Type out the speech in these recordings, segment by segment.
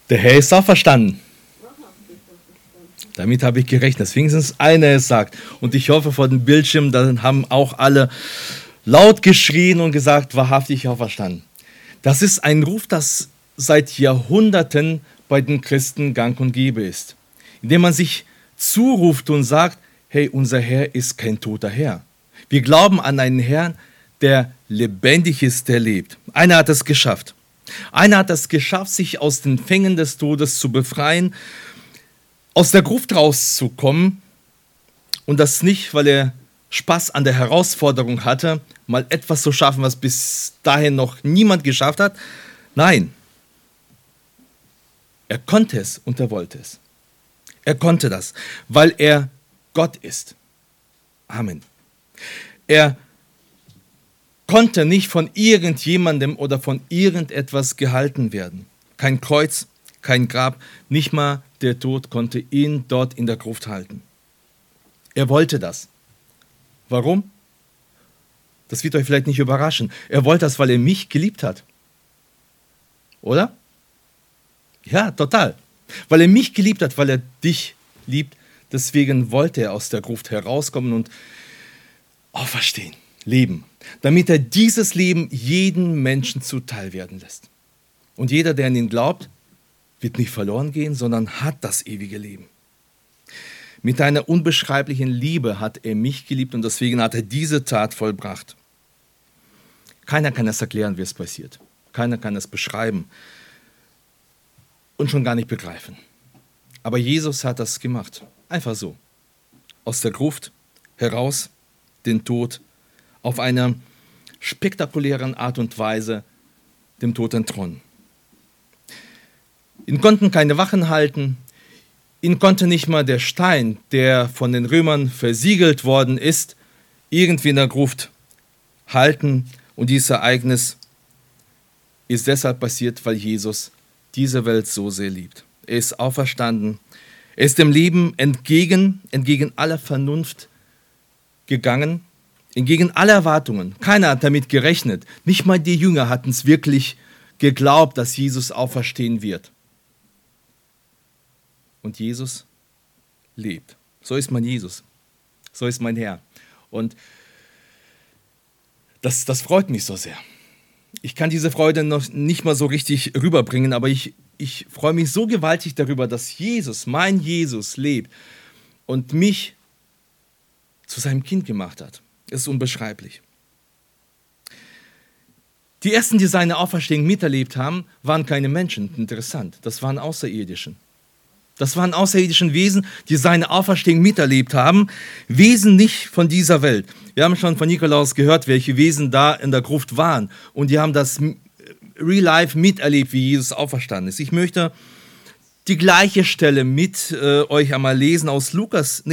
Der Herr ist auferstanden. Damit habe ich gerechnet, dass wenigstens einer es sagt. Und ich hoffe, vor dem Bildschirm, dann haben auch alle laut geschrien und gesagt, wahrhaftig auferstanden. Das ist ein Ruf, das seit Jahrhunderten bei den Christen gang und gäbe ist. Indem man sich zuruft und sagt, hey, unser Herr ist kein toter Herr. Wir glauben an einen Herrn, der lebendig ist, der lebt. Einer hat es geschafft. Einer hat es geschafft, sich aus den Fängen des Todes zu befreien, aus der Gruft rauszukommen, und das nicht, weil er Spaß an der Herausforderung hatte, mal etwas zu schaffen, was bis dahin noch niemand geschafft hat. Nein, er konnte es und er wollte es. Er konnte das, weil er Gott ist. Amen. Er konnte nicht von irgendjemandem oder von irgendetwas gehalten werden. Kein Kreuz, kein Grab, nicht mal der Tod konnte ihn dort in der Gruft halten. Er wollte das. Warum? Das wird euch vielleicht nicht überraschen. Er wollte das, weil er mich geliebt hat. Oder? Ja, total. Weil er mich geliebt hat, weil er dich liebt. Deswegen wollte er aus der Gruft herauskommen und auferstehen, leben. Damit er dieses Leben jedem Menschen zuteil werden lässt. Und jeder, der an ihn glaubt, wird nicht verloren gehen, sondern hat das ewige Leben. Mit einer unbeschreiblichen Liebe hat er mich geliebt und deswegen hat er diese Tat vollbracht. Keiner kann es erklären, wie es passiert. Keiner kann es beschreiben und schon gar nicht begreifen. Aber Jesus hat das gemacht. Einfach so. Aus der Gruft heraus, den Tod, auf eine spektakuläre Art und Weise dem Tod entronnen. Ihn konnten keine Wachen halten. Ihn konnte nicht mal der Stein, der von den Römern versiegelt worden ist, irgendwie in der Gruft halten. Und dieses Ereignis ist deshalb passiert, weil Jesus diese Welt so sehr liebt. Er ist auferstanden. Er ist dem Leben entgegen aller Vernunft gegangen, entgegen aller Erwartungen. Keiner hat damit gerechnet. Nicht mal die Jünger hatten es wirklich geglaubt, dass Jesus auferstehen wird. Und Jesus lebt. So ist mein Jesus. So ist mein Herr. Und das freut mich so sehr. Ich kann diese Freude noch nicht mal so richtig rüberbringen, aber ich freue mich so gewaltig darüber, dass Jesus, mein Jesus, lebt und mich zu seinem Kind gemacht hat. Das ist unbeschreiblich. Die ersten, die seine Auferstehung miterlebt haben, waren keine Menschen. Interessant, das waren Außerirdischen. Das waren außerirdischen Wesen, die seine Auferstehung miterlebt haben. Wesen nicht von dieser Welt. Wir haben schon von Nikolaus gehört, welche Wesen da in der Gruft waren. Und die haben das real life miterlebt, wie Jesus auferstanden ist. Ich möchte die gleiche Stelle mit euch einmal lesen aus Lukas.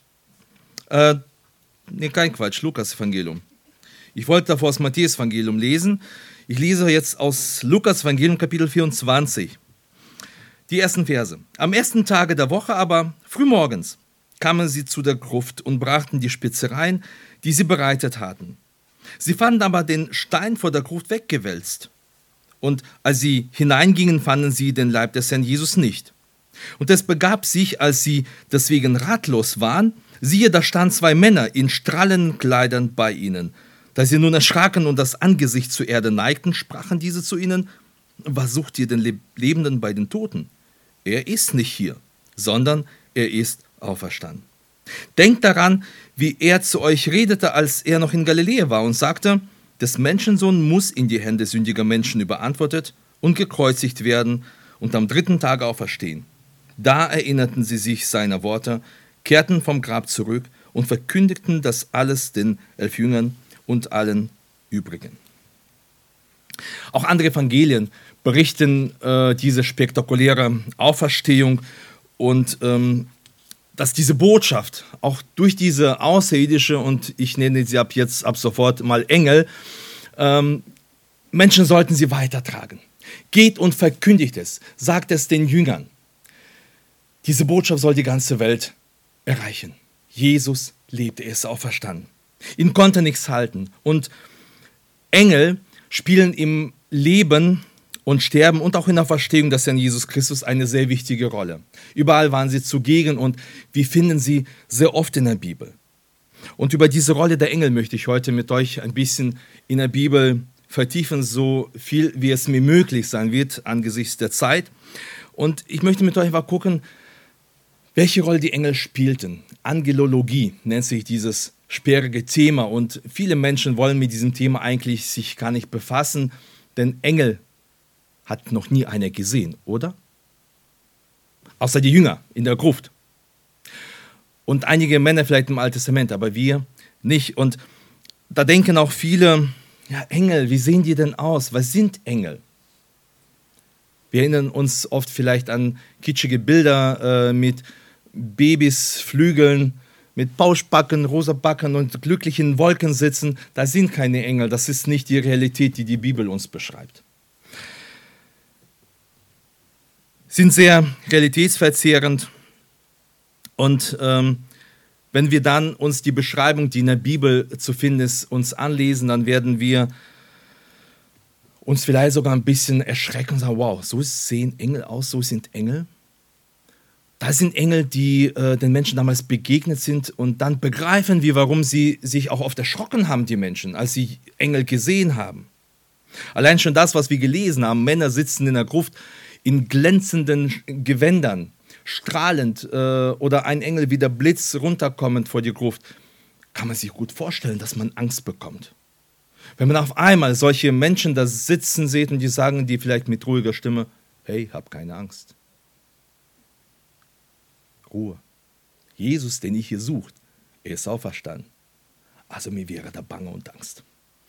Lukas Evangelium. Ich wollte davor aus Matthäus Evangelium lesen. Ich lese jetzt aus Lukas Evangelium Kapitel 24. Die ersten Verse. Am ersten Tage der Woche aber, frühmorgens, kamen sie zu der Gruft und brachten die Spezereien, die sie bereitet hatten. Sie fanden aber den Stein vor der Gruft weggewälzt. Und als sie hineingingen, fanden sie den Leib des Herrn Jesus nicht. Und es begab sich, als sie deswegen ratlos waren, siehe, da standen zwei Männer in strahlenden Kleidern bei ihnen. Da sie nun erschraken und das Angesicht zur Erde neigten, sprachen diese zu ihnen: Was sucht ihr den Lebenden bei den Toten? Er ist nicht hier, sondern er ist auferstanden. Denkt daran, wie er zu euch redete, als er noch in Galiläa war und sagte: Des Menschensohn muss in die Hände sündiger Menschen überantwortet und gekreuzigt werden und am dritten Tage auferstehen. Da erinnerten sie sich seiner Worte, kehrten vom Grab zurück und verkündigten das alles den 11 Jüngern und allen übrigen. Auch andere Evangelien berichten diese spektakuläre Auferstehung und dass diese Botschaft auch durch diese außerirdische, und ich nenne sie ab sofort mal Engel, Menschen sollten sie weitertragen. Geht und verkündigt es, sagt es den Jüngern. Diese Botschaft soll die ganze Welt erreichen. Jesus lebte, er ist auferstanden. Ihn konnte nichts halten. Und Engel spielen im Leben und Sterben und auch in der Verstehung des Herrn Jesus Christus eine sehr wichtige Rolle. Überall waren sie zugegen und wir finden sie sehr oft in der Bibel. Und über diese Rolle der Engel möchte ich heute mit euch ein bisschen in der Bibel vertiefen, so viel wie es mir möglich sein wird angesichts der Zeit. Und ich möchte mit euch einfach gucken, welche Rolle die Engel spielten. Angelologie nennt sich dieses sperrige Thema und viele Menschen wollen mit diesem Thema eigentlich sich gar nicht befassen, denn Engel hat noch nie einer gesehen, oder? Außer die Jünger in der Gruft. Und einige Männer vielleicht im Alten Testament, aber wir nicht. Und da denken auch viele, ja, Engel, wie sehen die denn aus? Was sind Engel? Wir erinnern uns oft vielleicht an kitschige Bilder mit Babys, Flügeln, mit Pauschbacken, rosa Backen und glücklichen Wolken sitzen. Das sind keine Engel, das ist nicht die Realität, die die Bibel uns beschreibt. Sind sehr realitätsverzehrend und wenn wir dann uns die Beschreibung, die in der Bibel zu finden ist, uns anlesen, dann werden wir uns vielleicht sogar ein bisschen erschrecken und sagen, wow, so sehen Engel aus, so sind Engel. Das sind Engel, die den Menschen damals begegnet sind und dann begreifen wir, warum sie sich auch oft erschrocken haben, die Menschen, als sie Engel gesehen haben. Allein schon das, was wir gelesen haben, Männer sitzen in der Gruft in glänzenden Gewändern, strahlend oder ein Engel wie der Blitz runterkommend vor die Gruft, kann man sich gut vorstellen, dass man Angst bekommt. Wenn man auf einmal solche Menschen da sitzen sieht und die sagen die vielleicht mit ruhiger Stimme, hey, hab keine Angst. Ruhe. Jesus, den ich hier sucht, er ist auferstanden. Also mir wäre da Bange und Angst.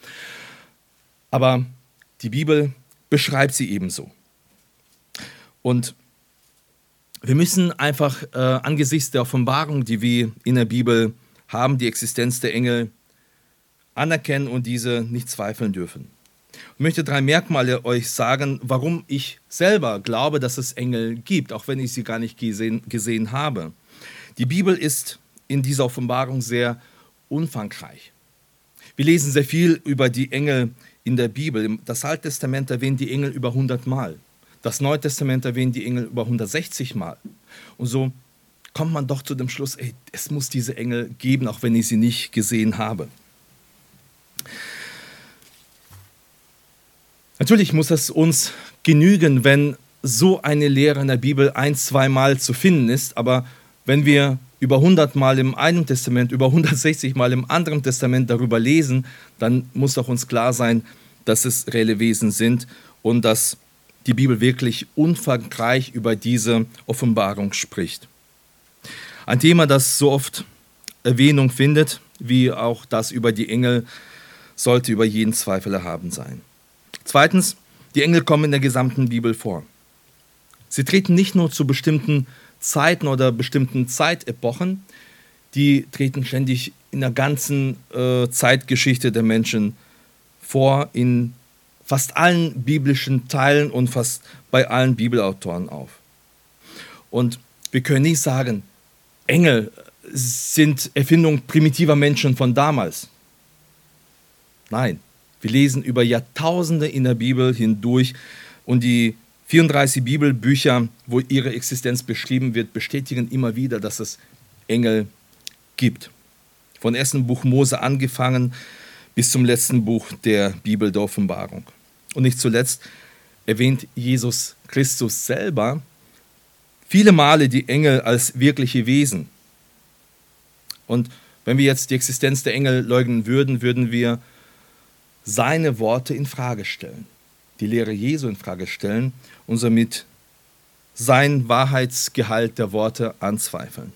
Aber die Bibel beschreibt sie ebenso. Und wir müssen einfach angesichts der Offenbarung, die wir in der Bibel haben, die Existenz der Engel anerkennen und diese nicht zweifeln dürfen. Ich möchte 3 Merkmale euch sagen, warum ich selber glaube, dass es Engel gibt, auch wenn ich sie gar nicht gesehen habe. Die Bibel ist in dieser Offenbarung sehr umfangreich. Wir lesen sehr viel über die Engel in der Bibel. Das Alte Testament erwähnt die Engel über 100 Mal. Das Neue Testament erwähnt die Engel über 160 Mal. Und so kommt man doch zu dem Schluss, es muss diese Engel geben, auch wenn ich sie nicht gesehen habe. Natürlich muss es uns genügen, wenn so eine Lehre in der Bibel 1-2 Mal zu finden ist, aber wenn wir über 100 Mal im einen Testament, über 160 Mal im anderen Testament darüber lesen, dann muss doch uns klar sein, dass es reelle Wesen sind und dass die Bibel wirklich umfangreich über diese Offenbarung spricht. Ein Thema, das so oft Erwähnung findet, wie auch das über die Engel, sollte über jeden Zweifel erhaben sein. Zweitens, die Engel kommen in der gesamten Bibel vor. Sie treten nicht nur zu bestimmten Zeiten oder bestimmten Zeitepochen, die treten ständig in der ganzen Zeitgeschichte der Menschen vor, in fast allen biblischen Teilen und fast bei allen Bibelautoren auf. Und wir können nicht sagen, Engel sind Erfindung primitiver Menschen von damals. Nein, wir lesen über Jahrtausende in der Bibel hindurch und die 34 Bibelbücher, wo ihre Existenz beschrieben wird, bestätigen immer wieder, dass es Engel gibt. Von ersten Buch Mose angefangen bis zum letzten Buch der Bibel der Offenbarung. Und nicht zuletzt erwähnt Jesus Christus selber viele Male die Engel als wirkliche Wesen. Und wenn wir jetzt die Existenz der Engel leugnen würden, würden wir seine Worte in Frage stellen, die Lehre Jesu in Frage stellen und somit sein Wahrheitsgehalt der Worte anzweifeln.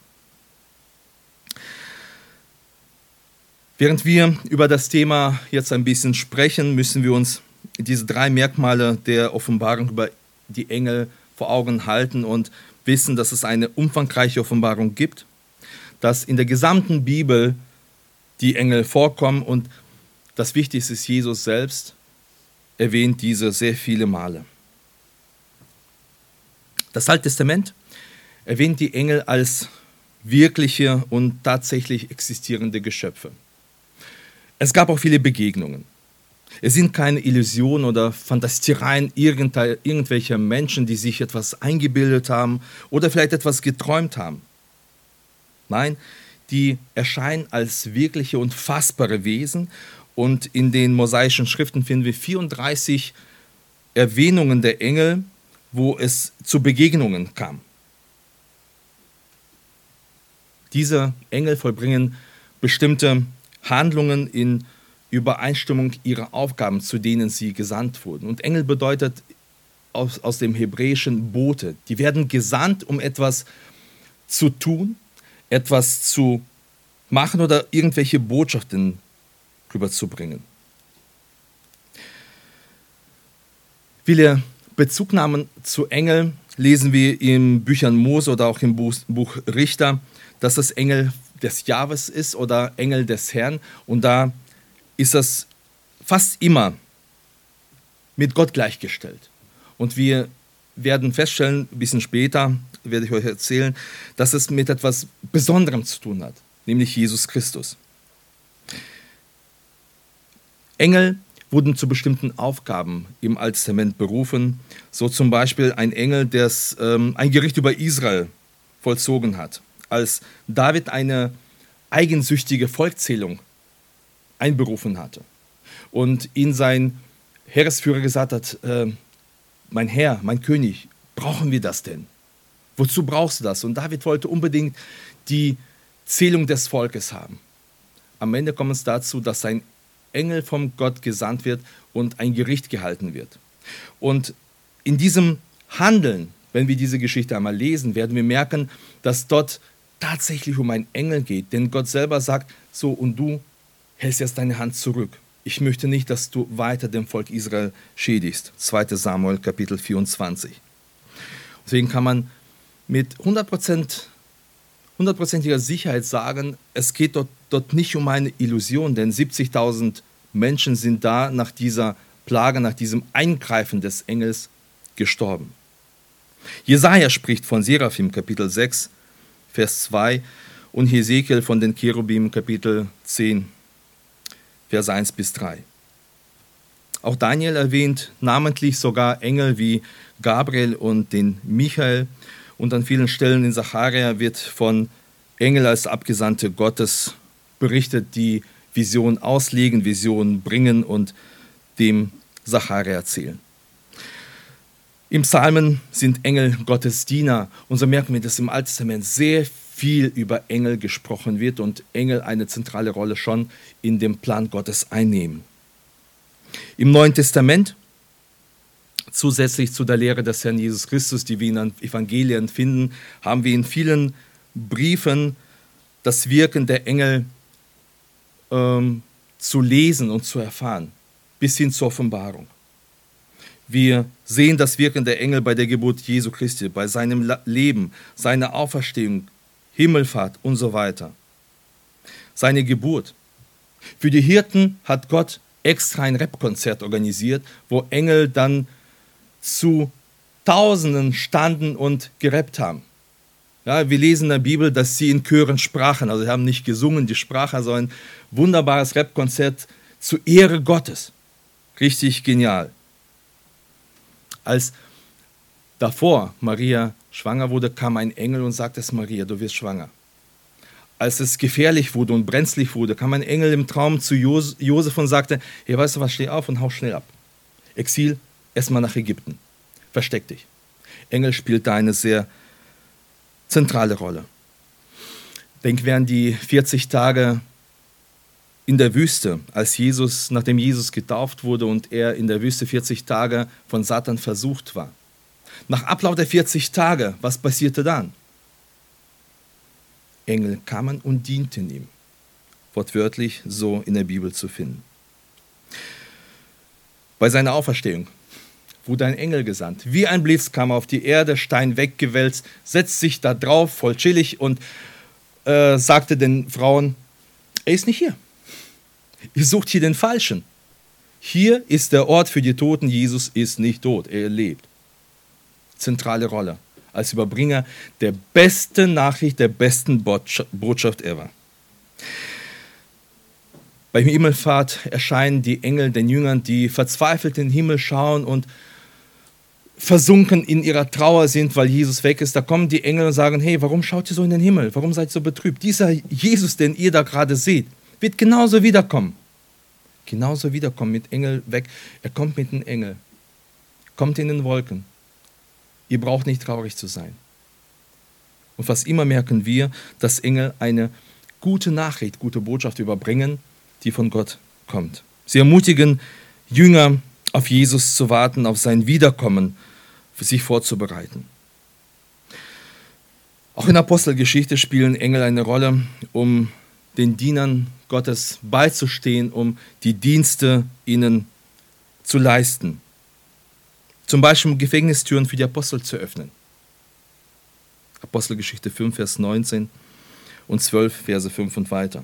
Während wir über das Thema jetzt ein bisschen sprechen, müssen wir uns diese 3 Merkmale der Offenbarung über die Engel vor Augen halten und wissen, dass es eine umfangreiche Offenbarung gibt, dass in der gesamten Bibel die Engel vorkommen und das Wichtigste ist, Jesus selbst erwähnt diese sehr viele Male. Das Alte Testament erwähnt die Engel als wirkliche und tatsächlich existierende Geschöpfe. Es gab auch viele Begegnungen. Es sind keine Illusionen oder Fantasiereien irgendwelcher Menschen, die sich etwas eingebildet haben oder vielleicht etwas geträumt haben. Nein, die erscheinen als wirkliche und fassbare Wesen, und in den mosaischen Schriften finden wir 34 Erwähnungen der Engel, wo es zu Begegnungen kam. Diese Engel vollbringen bestimmte Handlungen in Übereinstimmung ihrer Aufgaben, zu denen sie gesandt wurden. Und Engel bedeutet aus dem Hebräischen Bote. Die werden gesandt, um etwas zu tun, etwas zu machen oder irgendwelche Botschaften rüberzubringen. Viele Bezugnahmen zu Engeln lesen wir in Büchern Mose oder auch im Buch Richter, dass es Engel des Jahwes ist oder Engel des Herrn, und da ist das fast immer mit Gott gleichgestellt. Und wir werden feststellen, ein bisschen später werde ich euch erzählen, dass es mit etwas Besonderem zu tun hat, nämlich Jesus Christus. Engel wurden zu bestimmten Aufgaben im Alten Testament berufen, so zum Beispiel ein Engel, der ein Gericht über Israel vollzogen hat, als David eine eigensüchtige Volkszählung einberufen hatte und ihn sein Heeresführer gesagt hat, mein Herr, mein König, brauchen wir das denn? Wozu brauchst du das? Und David wollte unbedingt die Zählung des Volkes haben. Am Ende kommt es dazu, dass ein Engel vom Gott gesandt wird und ein Gericht gehalten wird. Und in diesem Handeln, wenn wir diese Geschichte einmal lesen, werden wir merken, dass dort tatsächlich um einen Engel geht. Denn Gott selber sagt, so, und du hältst jetzt deine Hand zurück. Ich möchte nicht, dass du weiter dem Volk Israel schädigst. 2. Samuel, Kapitel 24. Deswegen kann man mit 100%iger Sicherheit sagen, es geht dort nicht um eine Illusion, denn 70.000 Menschen sind da nach dieser Plage, nach diesem Eingreifen des Engels gestorben. Jesaja spricht von Seraphim, Kapitel 6, Vers 2, und Hesekiel von den Cherubim, Kapitel 10, Vers 1 bis 3. Auch Daniel erwähnt namentlich sogar Engel wie Gabriel und den Michael, und an vielen Stellen in Sacharja wird von Engel als Abgesandte Gottes berichtet, die Visionen auslegen, Visionen bringen und dem Sacharja erzählen. Im Psalmen sind Engel Gottes Diener, und so merken wir, dass im Alten Testament sehr viel über Engel gesprochen wird und Engel eine zentrale Rolle schon in dem Plan Gottes einnehmen. Im Neuen Testament, zusätzlich zu der Lehre des Herrn Jesus Christus, die wir in den Evangelien finden, haben wir in vielen Briefen das Wirken der Engel zu lesen und zu erfahren, bis hin zur Offenbarung. Wir sehen das Wirken der Engel bei der Geburt Jesu Christi, bei seinem Leben, seiner Auferstehung, Himmelfahrt und so weiter. Seine Geburt. Für die Hirten hat Gott extra ein Rapkonzert organisiert, wo Engel dann zu Tausenden standen und gerappt haben. Ja, wir lesen in der Bibel, dass sie in Chören sprachen, also sie haben nicht gesungen, die sprachen, sondern ein wunderbares Rapkonzert zur Ehre Gottes. Richtig genial. Als davor Maria schwanger wurde, kam ein Engel und sagte es Maria, du wirst schwanger. Als es gefährlich wurde und brenzlig wurde, kam ein Engel im Traum zu Josef und sagte, hey, weißt du was, steh auf und hau schnell ab. Exil, erstmal nach Ägypten. Versteck dich. Engel spielt da eine sehr zentrale Rolle. Denk an die 40 Tage in der Wüste, nachdem Jesus getauft wurde und er in der Wüste 40 Tage von Satan versucht war. Nach Ablauf der 40 Tage, was passierte dann? Engel kamen und dienten ihm. Wortwörtlich so in der Bibel zu finden. Bei seiner Auferstehung wurde ein Engel gesandt. Wie ein Blitz kam er auf die Erde, Stein weggewälzt, setzt sich da drauf, voll chillig, und sagte den Frauen, er ist nicht hier. Ihr sucht hier den Falschen. Hier ist der Ort für die Toten. Jesus ist nicht tot, er lebt. Zentrale Rolle als Überbringer der besten Nachricht, der besten Botschaft ever. Beim Himmelfahrt erscheinen die Engel den Jüngern, die verzweifelt in den Himmel schauen und versunken in ihrer Trauer sind, weil Jesus weg ist. Da kommen die Engel und sagen, hey, warum schaut ihr so in den Himmel? Warum seid ihr so betrübt? Dieser Jesus, den ihr da gerade seht, wird genauso wiederkommen. Genauso wiederkommen mit Engel weg. Er kommt mit den Engeln. Kommt in den Wolken. Ihr braucht nicht traurig zu sein. Und fast immer merken wir, dass Engel eine gute Nachricht, gute Botschaft überbringen, die von Gott kommt. Sie ermutigen Jünger, auf Jesus zu warten, auf sein Wiederkommen, für sich vorzubereiten. Auch in der Apostelgeschichte spielen Engel eine Rolle, um den Dienern Gottes beizustehen, um die Dienste ihnen zu leisten. Zum Beispiel Gefängnistüren für die Apostel zu öffnen. Apostelgeschichte 5, Vers 19 und 12, Verse 5 und weiter.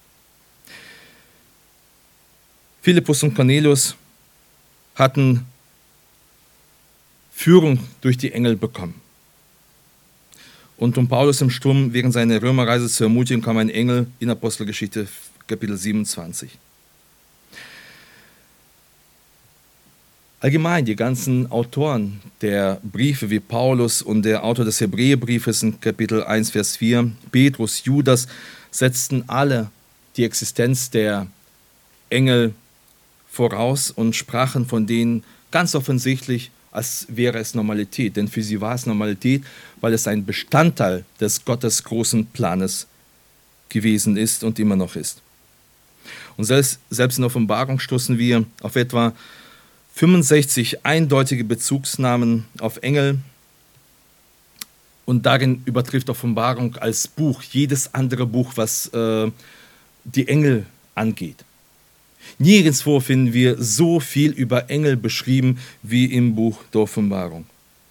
Philippus und Cornelius hatten Führung durch die Engel bekommen. Und um Paulus im Sturm während seiner Römerreise zu ermutigen, kam ein Engel in Apostelgeschichte Kapitel 27. Allgemein, die ganzen Autoren der Briefe wie Paulus und der Autor des Hebräerbriefes in Kapitel 1, Vers 4, Petrus, Judas, setzten alle die Existenz der Engel voraus und sprachen von denen ganz offensichtlich, als wäre es Normalität. Denn für sie war es Normalität, weil es ein Bestandteil des Gottes großen Planes gewesen ist und immer noch ist. Und selbst in der Offenbarung stoßen wir auf etwa 65 eindeutige Bezugsnamen auf Engel. Und darin übertrifft Offenbarung als Buch jedes andere Buch, was die Engel angeht. Nirgendwo finden wir so viel über Engel beschrieben wie im Buch der Offenbarung.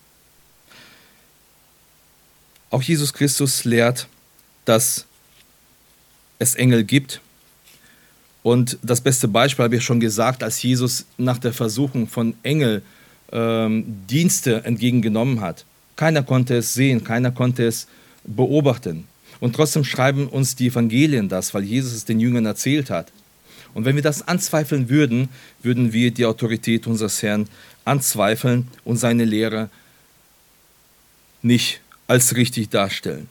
Auch Jesus Christus lehrt, dass es Engel gibt. Und das beste Beispiel habe ich schon gesagt, als Jesus nach der Versuchung von Engeln Dienste entgegengenommen hat. Keiner konnte es sehen, keiner konnte es beobachten. Und trotzdem schreiben uns die Evangelien das, weil Jesus es den Jüngern erzählt hat. Und wenn wir das anzweifeln würden, würden wir die Autorität unseres Herrn anzweifeln und seine Lehre nicht als richtig darstellen.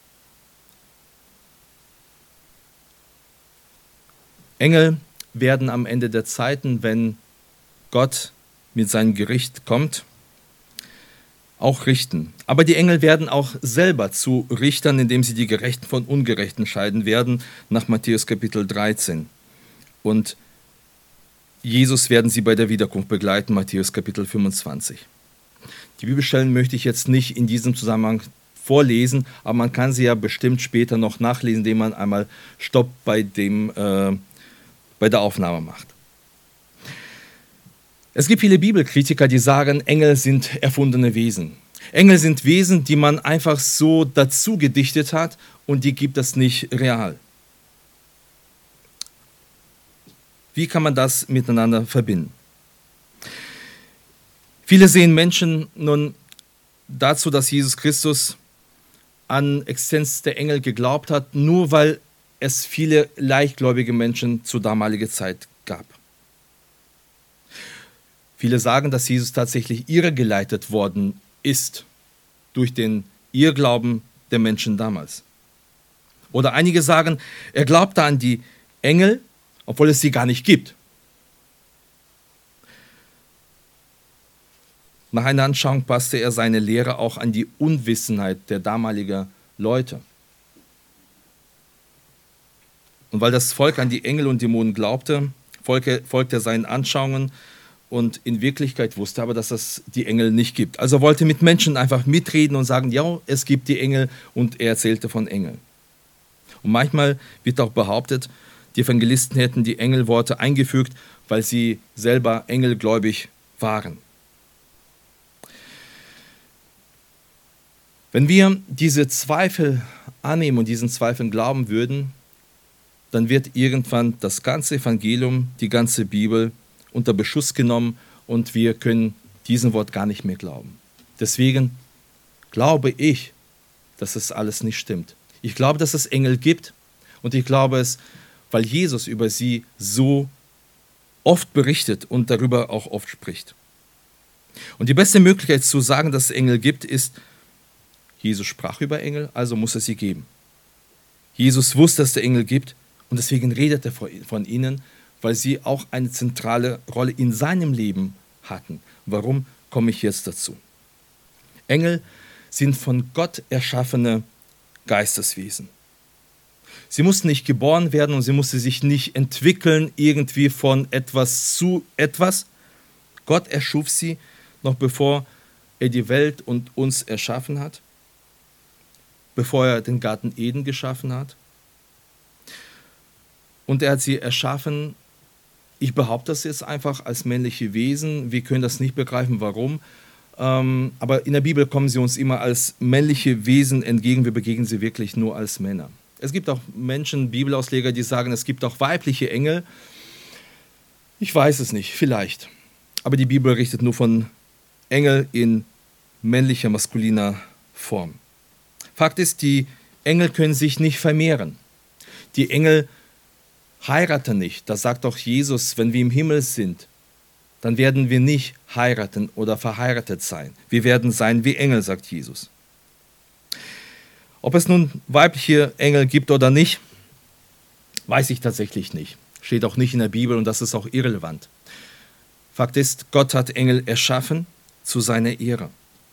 Engel werden am Ende der Zeiten, wenn Gott mit seinem Gericht kommt, auch richten. Aber die Engel werden auch selber zu Richtern, indem sie die Gerechten von Ungerechten scheiden werden, nach Matthäus Kapitel 13. Und Jesus werden sie bei der Wiederkunft begleiten, Matthäus Kapitel 25. Die Bibelstellen möchte ich jetzt nicht in diesem Zusammenhang vorlesen, aber man kann sie ja bestimmt später noch nachlesen, indem man einmal Stopp bei der Aufnahme macht. Es gibt viele Bibelkritiker, die sagen, Engel sind erfundene Wesen. Engel sind Wesen, die man einfach so dazu gedichtet hat und die gibt es nicht real. Wie kann man das miteinander verbinden? Viele sehen Menschen nun dazu, dass Jesus Christus an Existenz der Engel geglaubt hat, nur weil es viele leichtgläubige Menschen zur damaligen Zeit gab. Viele sagen, dass Jesus tatsächlich irregeleitet worden ist durch den Irrglauben der Menschen damals. Oder einige sagen, er glaubte an die Engel, obwohl es sie gar nicht gibt. Nach einer Anschauung passte er seine Lehre auch an die Unwissenheit der damaligen Leute. Und weil das Volk an die Engel und Dämonen glaubte, folgte er seinen Anschauungen und in Wirklichkeit wusste aber, dass es die Engel nicht gibt. Also wollte mit Menschen einfach mitreden und sagen, ja, es gibt die Engel, und er erzählte von Engeln. Und manchmal wird auch behauptet, die Evangelisten hätten die Engelworte eingefügt, weil sie selber engelgläubig waren. Wenn wir diese Zweifel annehmen und diesen Zweifeln glauben würden, dann wird irgendwann das ganze Evangelium, die ganze Bibel unter Beschuss genommen und wir können diesem Wort gar nicht mehr glauben. Deswegen glaube ich, dass es alles nicht stimmt. Ich glaube, dass es Engel gibt und ich glaube es weil Jesus über sie so oft berichtet und darüber auch oft spricht. Und die beste Möglichkeit zu sagen, dass es Engel gibt, ist, Jesus sprach über Engel, also muss es sie geben. Jesus wusste, dass es Engel gibt und deswegen redet er von ihnen, weil sie auch eine zentrale Rolle in seinem Leben hatten. Warum komme ich jetzt dazu? Engel sind von Gott erschaffene Geisteswesen. Sie mussten nicht geboren werden und sie mussten sich nicht entwickeln, irgendwie von etwas zu etwas. Gott erschuf sie, noch bevor er die Welt und uns erschaffen hat, bevor er den Garten Eden geschaffen hat. Und er hat sie erschaffen, ich behaupte das jetzt einfach, als männliche Wesen. Wir können das nicht begreifen, warum. Aber in der Bibel kommen sie uns immer als männliche Wesen entgegen. Wir begegnen sie wirklich nur als Männer. Es gibt auch Menschen, Bibelausleger, die sagen, es gibt auch weibliche Engel. Ich weiß es nicht, vielleicht. Aber die Bibel richtet nur von Engel in männlicher, maskuliner Form. Fakt ist, die Engel können sich nicht vermehren. Die Engel heiraten nicht. Das sagt auch Jesus, wenn wir im Himmel sind, dann werden wir nicht heiraten oder verheiratet sein. Wir werden sein wie Engel, sagt Jesus. Ob es nun weibliche Engel gibt oder nicht, weiß ich tatsächlich nicht. Steht auch nicht in der Bibel und das ist auch irrelevant. Fakt ist, Gott hat Engel erschaffen zu seiner Ehre.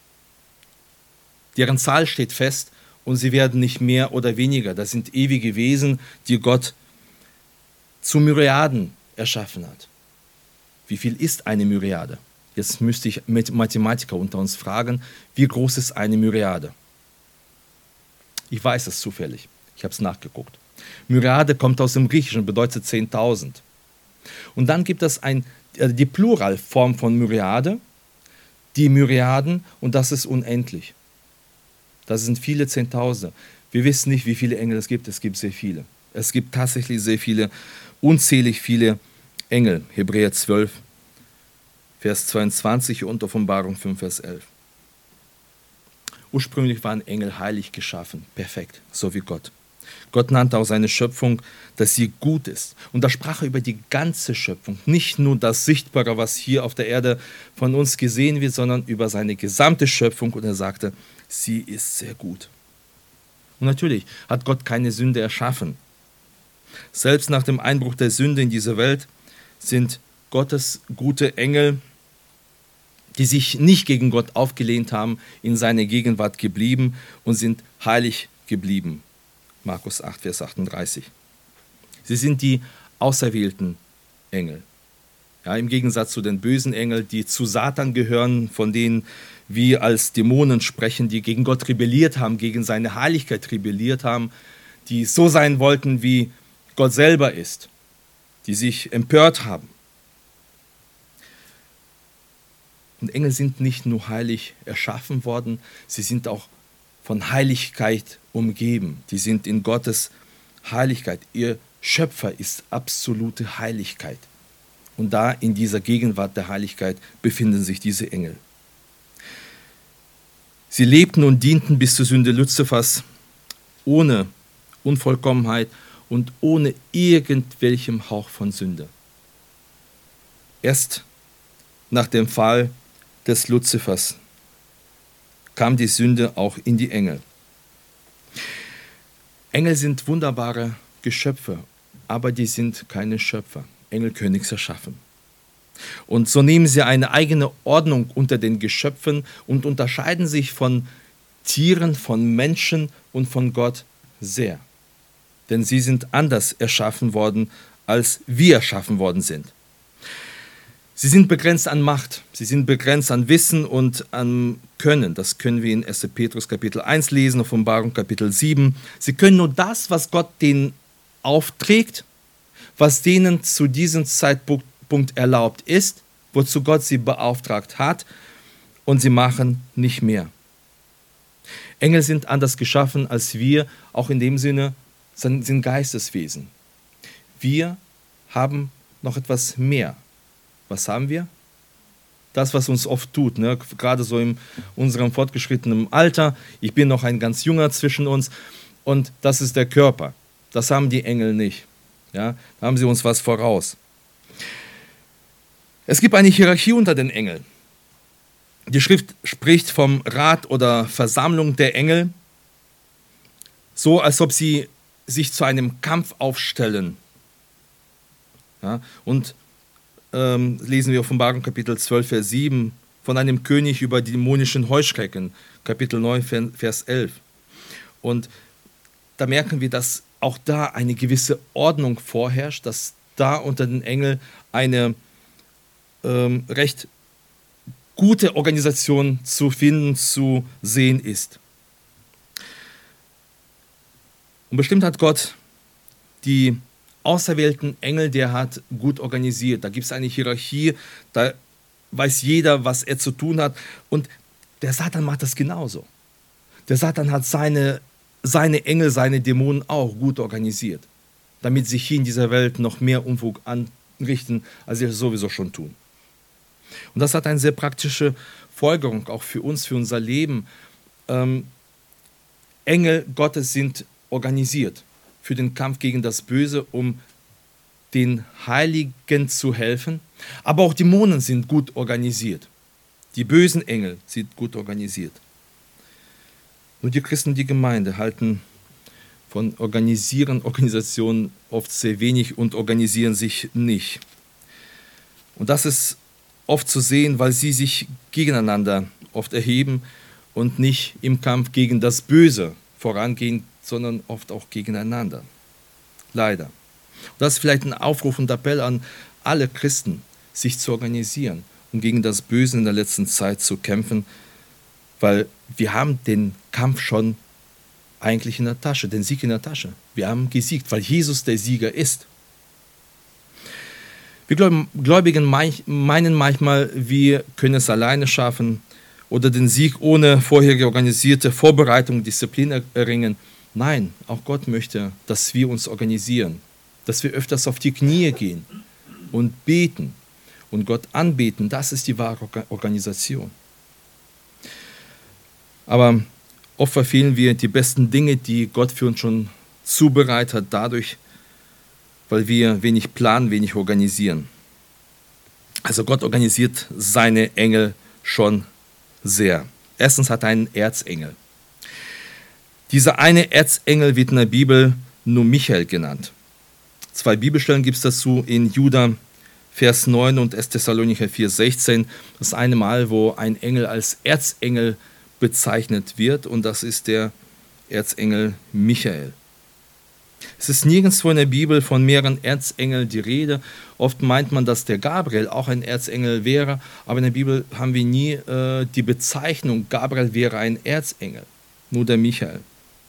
Deren Zahl steht fest und sie werden nicht mehr oder weniger. Das sind ewige Wesen, die Gott zu Myriaden erschaffen hat. Wie viel ist eine Myriade? Jetzt müsste ich mit Mathematiker unter uns fragen, wie groß ist eine Myriade? Ich weiß es zufällig. Ich habe es nachgeguckt. Myriade kommt aus dem Griechischen, bedeutet 10.000. Und dann gibt es die Pluralform von Myriade, die Myriaden, und das ist unendlich. Das sind viele Zehntausende. Wir wissen nicht, wie viele Engel es gibt. Es gibt sehr viele. Es gibt tatsächlich sehr viele, unzählig viele Engel. Hebräer 12, Vers 22 und Offenbarung 5, Vers 11. Ursprünglich waren Engel heilig geschaffen, perfekt, so wie Gott. Gott nannte auch seine Schöpfung, dass sie gut ist. Und da sprach er über die ganze Schöpfung, nicht nur das Sichtbare, was hier auf der Erde von uns gesehen wird, sondern über seine gesamte Schöpfung. Und er sagte, sie ist sehr gut. Und natürlich hat Gott keine Sünde erschaffen. Selbst nach dem Einbruch der Sünde in diese Welt sind Gottes gute Engel, die sich nicht gegen Gott aufgelehnt haben, in seine Gegenwart geblieben und sind heilig geblieben. Markus 8, Vers 38. Sie sind die auserwählten Engel. Ja, im Gegensatz zu den bösen Engeln, die zu Satan gehören, von denen wir als Dämonen sprechen, die gegen Gott rebelliert haben, gegen seine Heiligkeit rebelliert haben, die so sein wollten, wie Gott selber ist, die sich empört haben. Und Engel sind nicht nur heilig erschaffen worden, sie sind auch von Heiligkeit umgeben. Die sind in Gottes Heiligkeit. Ihr Schöpfer ist absolute Heiligkeit. Und da in dieser Gegenwart der Heiligkeit befinden sich diese Engel. Sie lebten und dienten bis zur Sünde Luzifers ohne Unvollkommenheit und ohne irgendwelchem Hauch von Sünde. Erst nach dem Fall des Luzifers kam die Sünde auch in die Engel. Engel sind wunderbare Geschöpfe, aber die sind keine Schöpfer. Engel können nichts erschaffen. Und so nehmen sie eine eigene Ordnung unter den Geschöpfen und unterscheiden sich von Tieren, von Menschen und von Gott sehr. Denn sie sind anders erschaffen worden, als wir erschaffen worden sind. Sie sind begrenzt an Macht, sie sind begrenzt an Wissen und an Können. Das können wir in 1. Petrus Kapitel 1 lesen, Offenbarung Kapitel 7. Sie können nur das, was Gott denen aufträgt, was denen zu diesem Zeitpunkt erlaubt ist, wozu Gott sie beauftragt hat, und sie machen nicht mehr. Engel sind anders geschaffen als wir, auch in dem Sinne, sind Geisteswesen. Wir haben noch etwas mehr. Was haben wir? Das, was uns oft tut, ne? Gerade so in unserem fortgeschrittenen Alter. Ich bin noch ein ganz junger zwischen uns und das ist der Körper. Das haben die Engel nicht. Ja, da haben sie uns was voraus. Es gibt eine Hierarchie unter den Engeln. Die Schrift spricht vom Rat oder Versammlung der Engel, so als ob sie sich zu einem Kampf aufstellen. Ja, und lesen wir Offenbarung Kapitel 12, Vers 7 von einem König über die dämonischen Heuschrecken, Kapitel 9, Vers 11. Und da merken wir, dass auch da eine gewisse Ordnung vorherrscht, dass da unter den Engeln eine recht gute Organisation zu finden, zu sehen ist. Und bestimmt hat Gott die auserwählten Engel, der hat gut organisiert. Da gibt es eine Hierarchie, da weiß jeder, was er zu tun hat. Und der Satan macht das genauso. Der Satan hat seine Engel, seine Dämonen auch gut organisiert, damit sich hier in dieser Welt noch mehr Unfug anrichten, als sie sowieso schon tun. Und das hat eine sehr praktische Folgerung, auch für uns, für unser Leben. Engel Gottes sind organisiert für den Kampf gegen das Böse, um den Heiligen zu helfen. Aber auch Dämonen sind gut organisiert. Die bösen Engel sind gut organisiert. Nur die Christen, die Gemeinde, halten von Organisationen oft sehr wenig und organisieren sich nicht. Und das ist oft zu sehen, weil sie sich gegeneinander oft erheben und nicht im Kampf gegen das Böse vorangehen, sondern oft auch gegeneinander. Leider. Und das ist vielleicht ein Aufruf und Appell an alle Christen, sich zu organisieren, um gegen das Böse in der letzten Zeit zu kämpfen, weil wir haben den Kampf schon eigentlich in der Tasche, den Sieg in der Tasche. Wir haben gesiegt, weil Jesus der Sieger ist. Wir Gläubigen meinen manchmal, wir können es alleine schaffen oder den Sieg ohne vorherige organisierte Vorbereitung, Disziplin erringen. Nein, auch Gott möchte, dass wir uns organisieren, dass wir öfters auf die Knie gehen und beten und Gott anbeten. Das ist die wahre Organisation. Aber oft verfehlen wir die besten Dinge, die Gott für uns schon zubereitet hat, dadurch, weil wir wenig planen, wenig organisieren. Also Gott organisiert seine Engel schon sehr. Erstens hat er einen Erzengel. Dieser eine Erzengel wird in der Bibel nur Michael genannt. 2 Bibelstellen gibt es dazu in Juda, Vers 9 und 1. Thessalonicher 4, 16. Das eine Mal, wo ein Engel als Erzengel bezeichnet wird, und das ist der Erzengel Michael. Es ist nirgendwo in der Bibel von mehreren Erzengeln die Rede. Oft meint man, dass der Gabriel auch ein Erzengel wäre, aber in der Bibel haben wir nie die Bezeichnung, Gabriel wäre ein Erzengel, nur der Michael.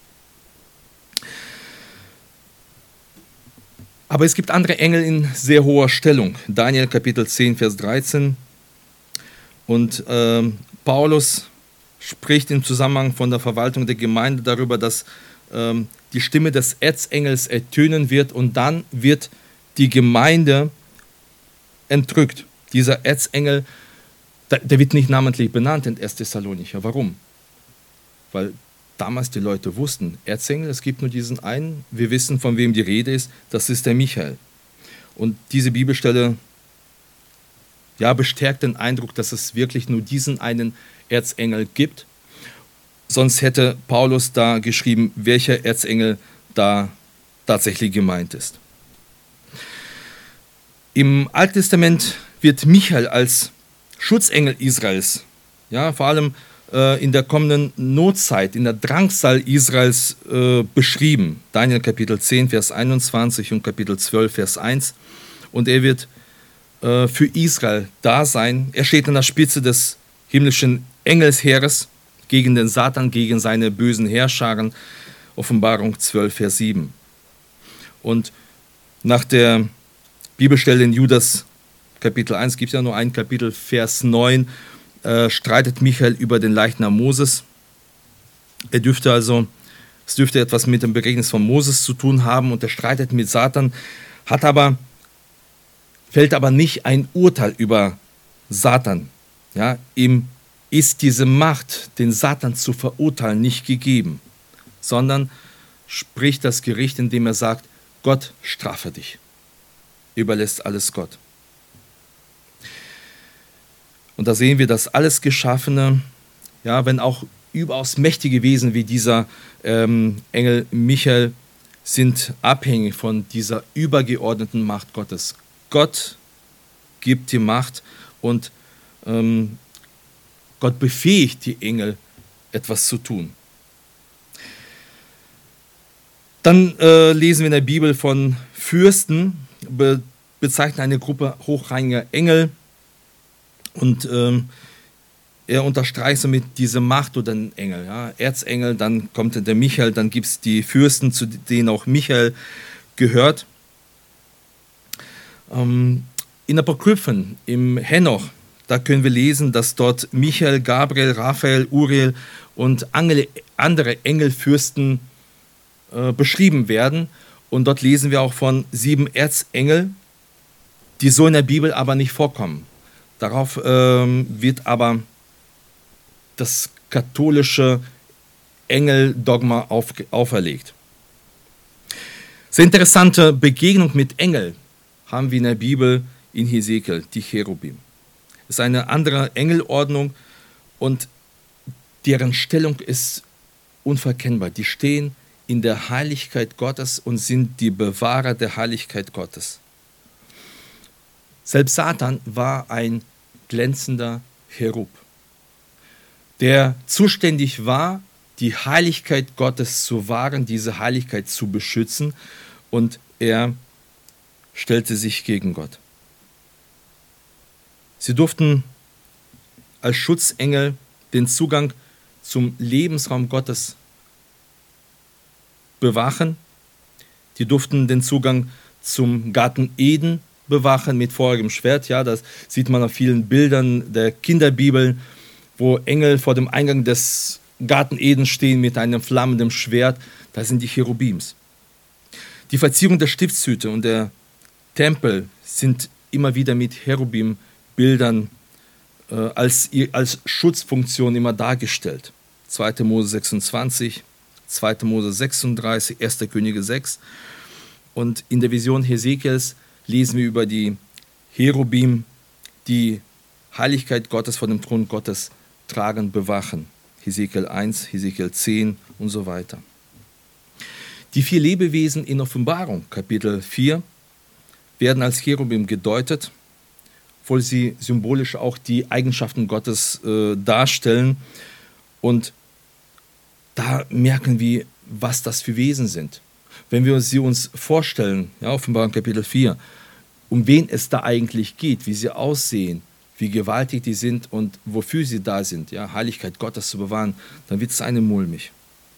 Aber es gibt andere Engel in sehr hoher Stellung. Daniel Kapitel 10, Vers 13. Und Paulus spricht im Zusammenhang von der Verwaltung der Gemeinde darüber, dass die Stimme des Erzengels ertönen wird und dann wird die Gemeinde entrückt. Dieser Erzengel, der wird nicht namentlich benannt in 1. Thessalonicher. Warum? Weil damals die Leute wussten, Erzengel, es gibt nur diesen einen, wir wissen, von wem die Rede ist, das ist der Michael. Und diese Bibelstelle bestärkt den Eindruck, dass es wirklich nur diesen einen Erzengel gibt. Sonst hätte Paulus da geschrieben, welcher Erzengel da tatsächlich gemeint ist. Im Alten Testament wird Michael als Schutzengel Israels, vor allem in der kommenden Notzeit, in der Drangsal Israels beschrieben. Daniel Kapitel 10, Vers 21 und Kapitel 12, Vers 1. Und er wird für Israel da sein. Er steht an der Spitze des himmlischen Engelsheeres gegen den Satan, gegen seine bösen Heerscharen. Offenbarung 12, Vers 7. Und nach der Bibelstelle in Judas Kapitel 1 gibt es ja nur ein Kapitel, Vers 9, streitet Michael über den Leichnam Moses. Es dürfte etwas mit dem Begräbnis von Moses zu tun haben und er streitet mit Satan, fällt aber nicht ein Urteil über Satan. Ihm ist diese Macht, den Satan zu verurteilen, nicht gegeben, sondern spricht das Gericht, indem er sagt, Gott strafe dich. Überlässt alles Gott. Und da sehen wir, dass alles Geschaffene, ja, wenn auch überaus mächtige Wesen wie dieser Engel Michael, sind abhängig von dieser übergeordneten Macht Gottes. Gott gibt die Macht und Gott befähigt die Engel, etwas zu tun. Dann lesen wir in der Bibel von Fürsten, bezeichnen eine Gruppe hochrangiger Engel und er unterstreicht somit diese Macht oder den Engel. Ja. Erzengel, dann kommt der Michael, dann gibt es die Fürsten, zu denen auch Michael gehört. In Apokryphen, im Henoch, da können wir lesen, dass dort Michael, Gabriel, Raphael, Uriel und andere Engelfürsten beschrieben werden. Und dort lesen wir auch von 7 Erzengeln, die so in der Bibel aber nicht vorkommen. Darauf wird aber das katholische Engeldogma auferlegt. Sehr interessante Begegnung mit Engeln haben wir in der Bibel in Hesekiel, die Cherubim. Es ist eine andere Engelordnung und deren Stellung ist unverkennbar. Die stehen in der Heiligkeit Gottes und sind die Bewahrer der Heiligkeit Gottes. Selbst Satan war ein glänzender Cherub, der zuständig war, die Heiligkeit Gottes zu wahren, diese Heiligkeit zu beschützen, und er stellte sich gegen Gott. Sie durften als Schutzengel den Zugang zum Lebensraum Gottes bewachen. Die durften den Zugang zum Garten Eden bewachen mit feurigem Schwert. Ja, das sieht man auf vielen Bildern der Kinderbibel, wo Engel vor dem Eingang des Garten Eden stehen mit einem flammenden Schwert. Das sind die Cherubims. Die Verzierung der Stiftshüte und der Tempel sind immer wieder mit Cherubim-Bildern als Schutzfunktion immer dargestellt. 2. Mose 26, 2. Mose 36, 1. Könige 6. Und in der Vision Hesekiels lesen wir über die Cherubim, die Heiligkeit Gottes vor dem Thron Gottes tragen, bewachen. Hesekiel 1, Hesekiel 10 und so weiter. Die 4 Lebewesen in Offenbarung, Kapitel 4, werden als Cherubim gedeutet, obwohl sie symbolisch auch die Eigenschaften Gottes darstellen. Und da merken wir, was das für Wesen sind. Wenn wir sie uns vorstellen, ja, Offenbarung Kapitel 4, um wen es da eigentlich geht, wie sie aussehen, wie gewaltig die sind und wofür sie da sind, ja, Heiligkeit Gottes zu bewahren, dann wird es einem mulmig.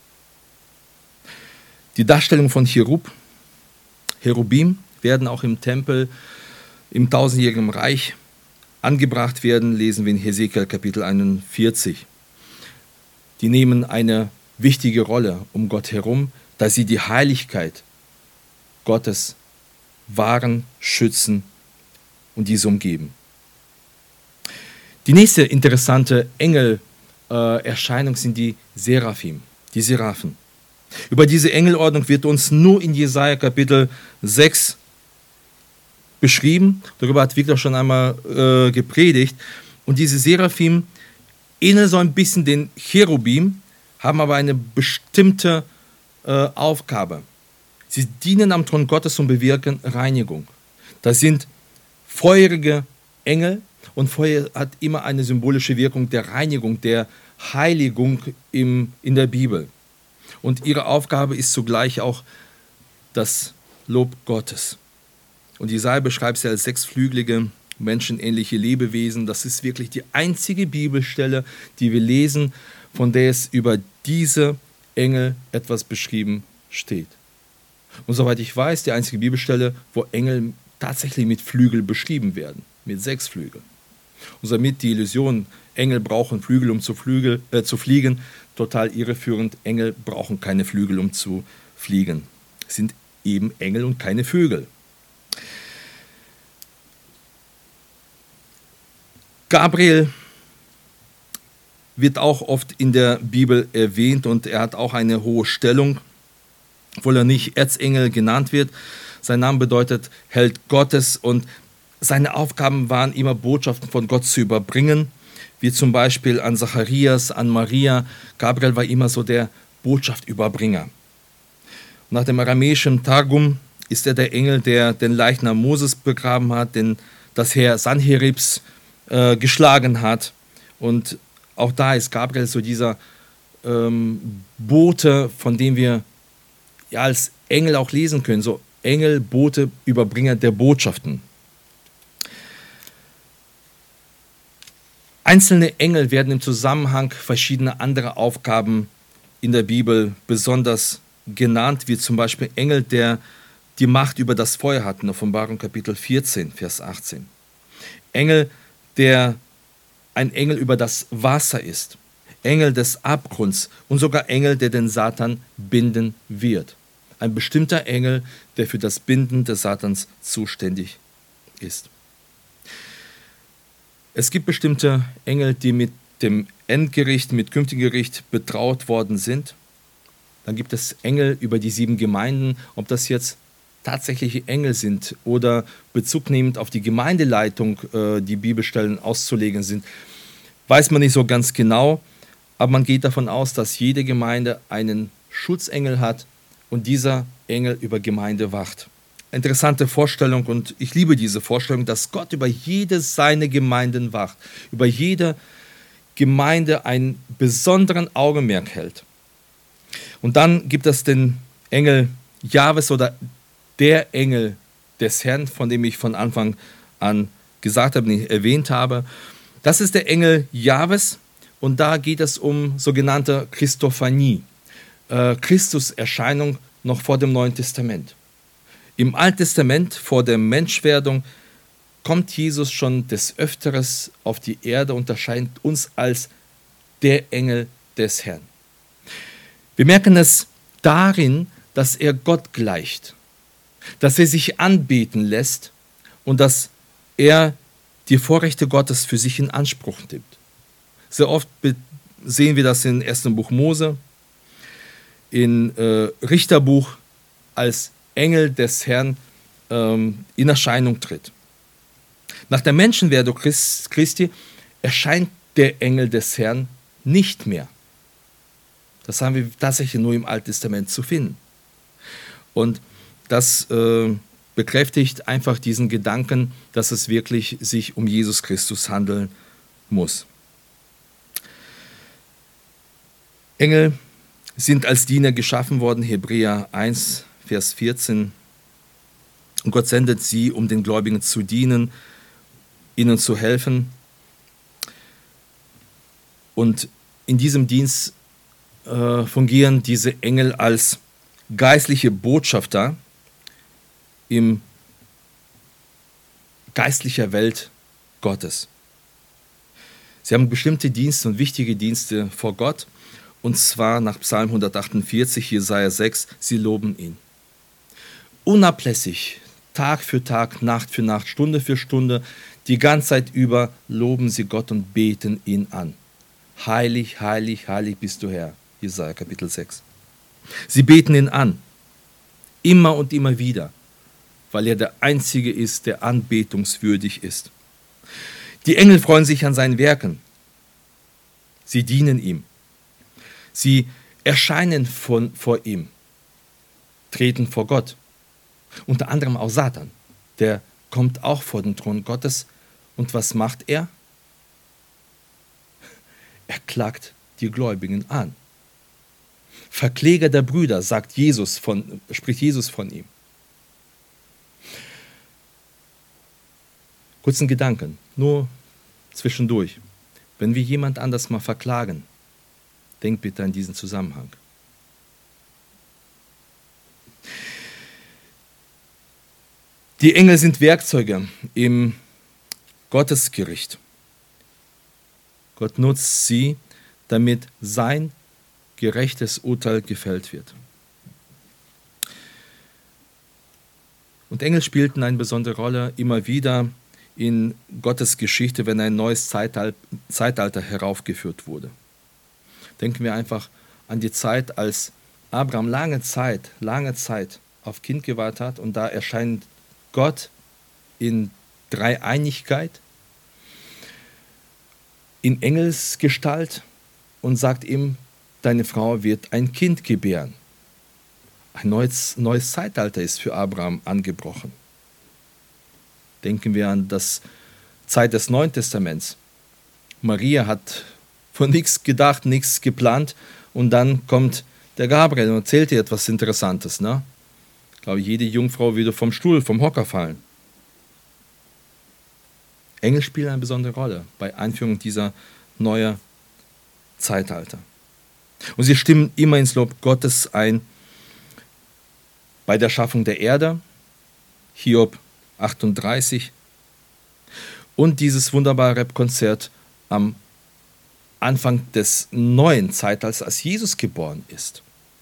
Die Darstellung von Cherubim werden auch im Tempel im 1000-jährigen Reich angebracht werden, lesen wir in Hesekiel Kapitel 41. Die nehmen eine wichtige Rolle um Gott herum, da sie die Heiligkeit Gottes wahren, schützen und diese umgeben. Die nächste interessante Engelerscheinung sind die Seraphim, die Seraphen. Über diese Engelordnung wird uns nur in Jesaja Kapitel 6 beschrieben. Darüber hat Victor schon einmal gepredigt. Und diese Seraphim ähneln so ein bisschen den Cherubim, haben aber eine bestimmte Aufgabe. Sie dienen am Thron Gottes und bewirken Reinigung. Das sind feurige Engel, und Feuer hat immer eine symbolische Wirkung der Reinigung, der Heiligung in der Bibel. Und ihre Aufgabe ist zugleich auch das Lob Gottes. Und Jesaja beschreibt sie als 6-flügelige, menschenähnliche Lebewesen. Das ist wirklich die einzige Bibelstelle, die wir lesen, von der es über diese Engel etwas beschrieben steht. Und soweit ich weiß, die einzige Bibelstelle, wo Engel tatsächlich mit Flügel beschrieben werden, mit 6 Flügeln. Und somit die Illusion, Engel brauchen Flügel, um zu fliegen, total irreführend. Engel brauchen keine Flügel, um zu fliegen. Es sind eben Engel und keine Vögel. Gabriel wird auch oft in der Bibel erwähnt und er hat auch eine hohe Stellung. obwohl er nicht Erzengel genannt wird. Sein Name bedeutet Held Gottes und seine Aufgaben waren immer Botschaften von Gott zu überbringen, wie zum Beispiel an Zacharias, an Maria. Gabriel war immer so der Botschaftüberbringer. Nach dem aramäischen Targum ist er der Engel, der den Leichnam Moses begraben hat, den das Heer Sanheribs geschlagen hat. Und auch da ist Gabriel so dieser Bote, von dem wir ja als Engel auch lesen können. So Engel, Bote, Überbringer der Botschaften. Einzelne Engel werden im Zusammenhang verschiedener anderer Aufgaben in der Bibel besonders genannt, wie zum Beispiel Engel, der die Macht über das Feuer hat, in Offenbarung Kapitel 14, Vers 18. Engel, der ein Engel über das Wasser ist. Engel des Abgrunds und sogar Engel, der den Satan binden wird. Ein bestimmter Engel, der für das Binden des Satans zuständig ist. Es gibt bestimmte Engel, die mit dem Endgericht, mit künftigem Gericht betraut worden sind. Dann gibt es Engel über die 7 Gemeinden. Ob das jetzt tatsächliche Engel sind oder bezugnehmend auf die Gemeindeleitung die Bibelstellen auszulegen sind, weiß man nicht so ganz genau. Aber man geht davon aus, dass jede Gemeinde einen Schutzengel hat und dieser Engel über Gemeinde wacht. Interessante Vorstellung und ich liebe diese Vorstellung, dass Gott über jede seiner Gemeinden wacht, über jede Gemeinde einen besonderen Augenmerk hält. Und dann gibt es den Engel Jahwes oder der Engel des Herrn, von dem ich von Anfang an gesagt habe, nicht erwähnt habe. Das ist der Engel Jahwes und da geht es um sogenannte Christophanie, Christuserscheinung noch vor dem Neuen Testament. Im Alten Testament, vor der Menschwerdung, kommt Jesus schon des Öfteren auf die Erde und erscheint uns als der Engel des Herrn. Wir merken es darin, dass er Gott gleicht, dass er sich anbeten lässt und dass er die Vorrechte Gottes für sich in Anspruch nimmt. Sehr oft sehen wir das im 1. Buch Mose, im Richterbuch als Engel des Herrn in Erscheinung tritt. Nach der Menschenwerdung Christi erscheint der Engel des Herrn nicht mehr. Das haben wir tatsächlich nur im Alten Testament zu finden. Und das bekräftigt einfach diesen Gedanken, dass es wirklich sich um Jesus Christus handeln muss. Engel sind als Diener geschaffen worden, Hebräer 1, Vers 14. Und Gott sendet sie, um den Gläubigen zu dienen, ihnen zu helfen. Und in diesem Dienst fungieren diese Engel als geistliche Botschafter in geistlicher Welt Gottes. Sie haben bestimmte Dienste und wichtige Dienste vor Gott, und zwar nach Psalm 148, Jesaja 6, sie loben ihn. Unablässig, Tag für Tag, Nacht für Nacht, Stunde für Stunde, die ganze Zeit über loben sie Gott und beten ihn an. Heilig, heilig, heilig bist du Herr, Jesaja Kapitel 6. Sie beten ihn an, immer und immer wieder, weil er der Einzige ist, der anbetungswürdig ist. Die Engel freuen sich an seinen Werken. Sie dienen ihm. Sie erscheinen vor ihm, treten vor Gott. Unter anderem auch Satan, der kommt auch vor den Thron Gottes. Und was macht er? Er klagt die Gläubigen an. Verkläger der Brüder, spricht Jesus von ihm. Kurzen Gedanken, nur zwischendurch. Wenn wir jemand anders mal verklagen, denkt bitte an diesen Zusammenhang. Die Engel sind Werkzeuge im Gottesgericht. Gott nutzt sie, damit sein gerechtes Urteil gefällt wird. Und Engel spielten eine besondere Rolle immer wieder in Gottes Geschichte, wenn ein neues Zeitalter heraufgeführt wurde. Denken wir einfach an die Zeit, als Abraham lange Zeit auf Kind gewartet hat und da erscheint Gott in Dreieinigkeit, in Engelsgestalt und sagt ihm, deine Frau wird ein Kind gebären. Ein neues Zeitalter ist für Abraham angebrochen. Denken wir an das Zeit des Neuen Testaments. Maria hat von nichts gedacht, nichts geplant und dann kommt der Gabriel und erzählt ihr etwas Interessantes. Ne? Ich glaube, jede Jungfrau würde vom Hocker fallen. Engel spielen eine besondere Rolle bei Einführung dieser neuen Zeitalter. Und sie stimmen immer ins Lob Gottes ein bei der Schaffung der Erde, Hiob 38, und dieses wunderbare Rap-Konzert am Anfang des neuen Zeitalters, als Jesus geboren ist.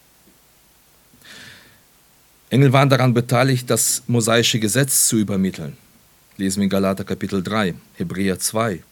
Engel waren daran beteiligt, das mosaische Gesetz zu übermitteln. Lesen wir in Galater Kapitel 3, Hebräer 2.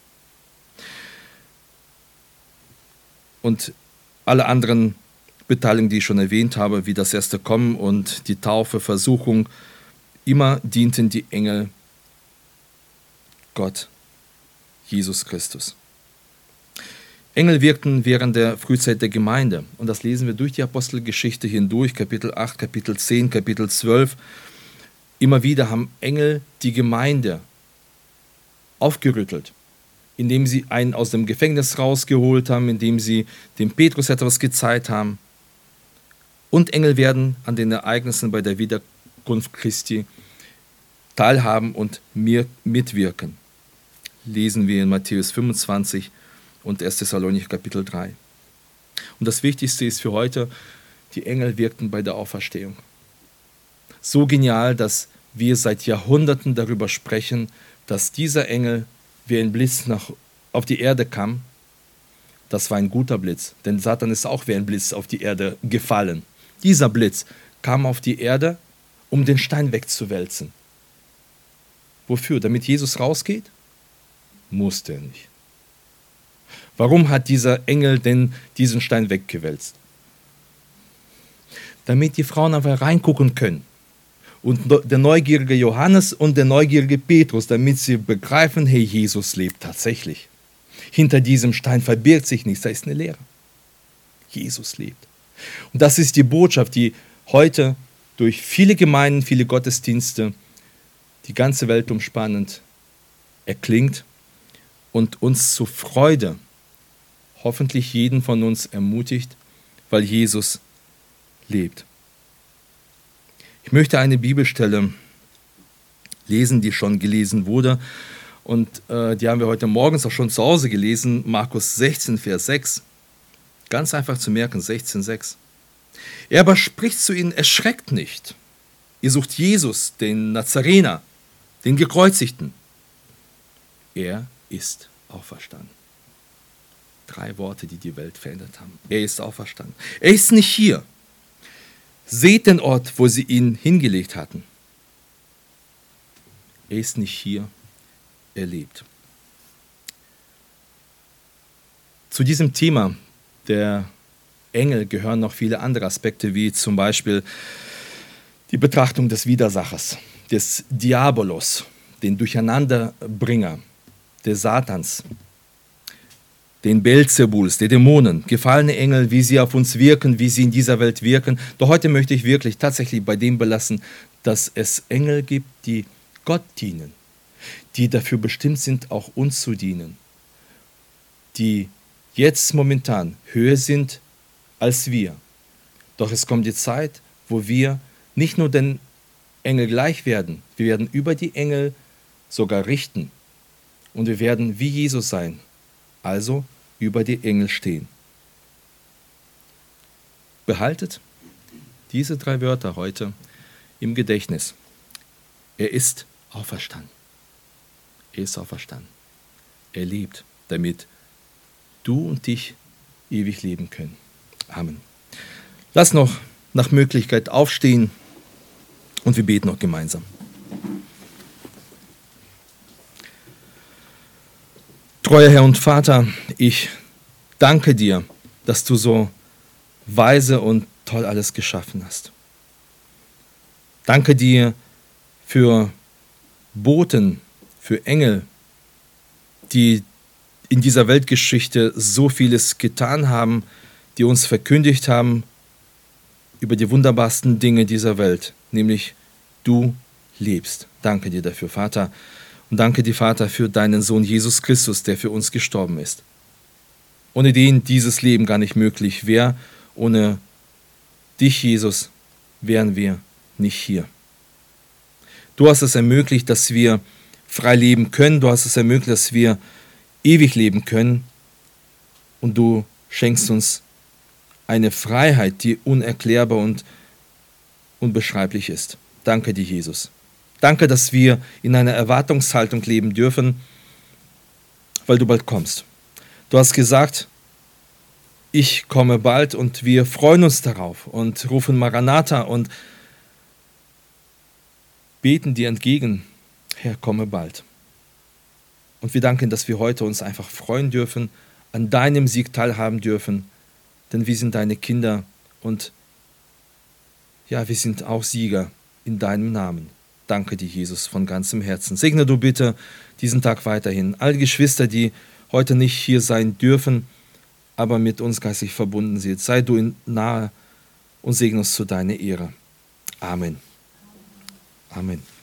Und alle anderen Beteiligungen, die ich schon erwähnt habe, wie das erste Kommen und die Taufe, Versuchung, immer dienten die Engel Gott, Jesus Christus. Engel wirkten während der Frühzeit der Gemeinde. Und das lesen wir durch die Apostelgeschichte hindurch, Kapitel 8, Kapitel 10, Kapitel 12. Immer wieder haben Engel die Gemeinde aufgerüttelt, indem sie einen aus dem Gefängnis rausgeholt haben, indem sie dem Petrus etwas gezeigt haben. Und Engel werden an den Ereignissen bei der Wiederkunft Christi teilhaben und mitwirken. Lesen wir in Matthäus 25 und 1. Thessalonicher Kapitel 3. Und das Wichtigste ist für heute, die Engel wirkten bei der Auferstehung. So genial, dass wir seit Jahrhunderten darüber sprechen, dass dieser Engel wie ein Blitz auf die Erde kam. Das war ein guter Blitz, denn Satan ist auch wie ein Blitz auf die Erde gefallen. Dieser Blitz kam auf die Erde, um den Stein wegzuwälzen. Wofür? Damit Jesus rausgeht? Musste er nicht. Warum hat dieser Engel denn diesen Stein weggewälzt? Damit die Frauen einfach reingucken können. Und der neugierige Johannes und der neugierige Petrus, damit sie begreifen, hey, Jesus lebt tatsächlich. Hinter diesem Stein verbirgt sich nichts, da ist eine Leere. Jesus lebt. Und das ist die Botschaft, die heute durch viele Gemeinden, viele Gottesdienste, die ganze Welt umspannend erklingt und uns zur Freude, hoffentlich jeden von uns ermutigt, weil Jesus lebt. Ich möchte eine Bibelstelle lesen, die schon gelesen wurde. Und die haben wir heute morgens auch schon zu Hause gelesen. Markus 16, Vers 6. Ganz einfach zu merken, 16,6. Er aber spricht zu ihnen, erschreckt nicht. Ihr sucht Jesus, den Nazarener, den Gekreuzigten. Er ist auferstanden. 3 Worte, die die Welt verändert haben. Er ist auferstanden. Er ist nicht hier. Seht den Ort, wo sie ihn hingelegt hatten. Er ist nicht hier. Er lebt. Zu diesem Thema der Engel gehören noch viele andere Aspekte, wie zum Beispiel die Betrachtung des Widersachers, des Diabolos, den Durcheinanderbringer, des Satans, den Beelzebuls, der Dämonen, gefallene Engel, wie sie auf uns wirken, wie sie in dieser Welt wirken. Doch heute möchte ich wirklich tatsächlich bei dem belassen, dass es Engel gibt, die Gott dienen, die dafür bestimmt sind, auch uns zu dienen, die jetzt momentan höher sind als wir. Doch es kommt die Zeit, wo wir nicht nur den Engel gleich werden, wir werden über die Engel sogar richten und wir werden wie Jesus sein, also über die Engel stehen. Behaltet diese 3 Wörter heute im Gedächtnis. Er ist auferstanden. Er ist auferstanden. Er lebt, damit du und ich ewig leben können. Amen. Lass noch nach Möglichkeit aufstehen und wir beten noch gemeinsam. Treuer Herr und Vater, ich danke dir, dass du so weise und toll alles geschaffen hast. Danke dir für Boten, für Engel, die in dieser Weltgeschichte so vieles getan haben, die uns verkündigt haben über die wunderbarsten Dinge dieser Welt, nämlich du lebst. Danke dir dafür, Vater. Und danke dir, Vater, für deinen Sohn Jesus Christus, der für uns gestorben ist. Ohne den dieses Leben gar nicht möglich wäre. Ohne dich, Jesus, wären wir nicht hier. Du hast es ermöglicht, dass wir frei leben können. Du hast es ermöglicht, dass wir ewig leben können. Und du schenkst uns eine Freiheit, die unerklärbar und unbeschreiblich ist. Danke dir, Jesus. Danke, dass wir in einer Erwartungshaltung leben dürfen, weil du bald kommst. Du hast gesagt, ich komme bald und wir freuen uns darauf und rufen Maranatha und beten dir entgegen, Herr, komme bald. Und wir danken, dass wir heute uns einfach freuen dürfen, an deinem Sieg teilhaben dürfen, denn wir sind deine Kinder und ja, wir sind auch Sieger in deinem Namen. Danke dir, Jesus, von ganzem Herzen. Segne du bitte diesen Tag weiterhin. Alle Geschwister, die heute nicht hier sein dürfen, aber mit uns geistlich verbunden sind, sei du ihnen nahe und segne uns zu deiner Ehre. Amen. Amen.